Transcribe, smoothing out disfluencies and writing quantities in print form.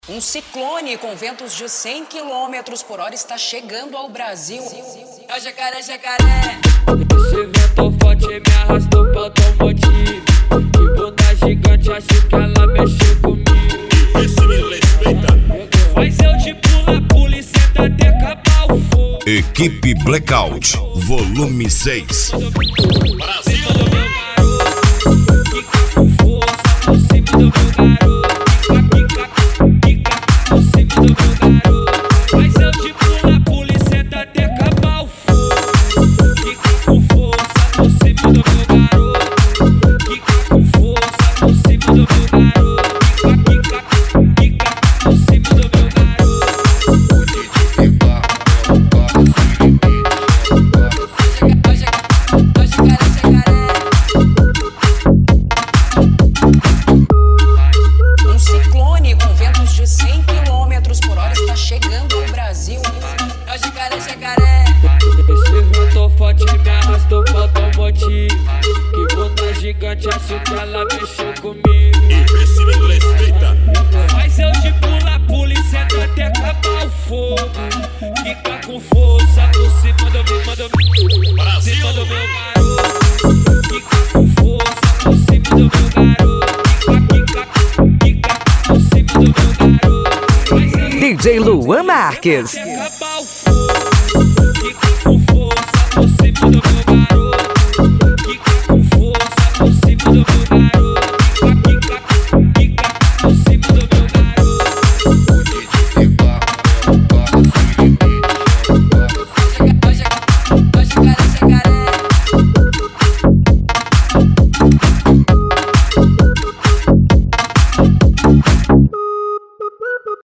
Um ciclone com ventos de 100 km por hora está chegando ao Brasil. É o jacaré, jacaré. Esse vento forte me arrastou pro automotivo. Que bunda gigante, acho que ela mexeu comigo. Esse me respeita. Mas eu te pula, polícia até acabar o fogo. Equipe Blackout, volume 6. Brasil! Fica com força por cima do meu garoto. Fica por cima do meu garoto. Mas eu te pula, polícia até acabar o fogo. Fica com força por cima do meu garoto. Fica com força por cima do meu garoto. Fica por cima do meu garoto. Um ciclone com ventos de 100 km por hora está chegando ao Brasil. É o jacaré, jacaré. Esse vento forte me arrastou pro automotivo. Que bunda gigante, acho que ela mexeu comigo. Esse me respeita. Mas eu te pula, polícia até acabar o fogo. Fica com força por cima do meu Brasil! cima do meu garoto. Fica com força por cima do meu garoto. Fica por cima do meu garoto. Mas eu DJ Luan Marques. acabar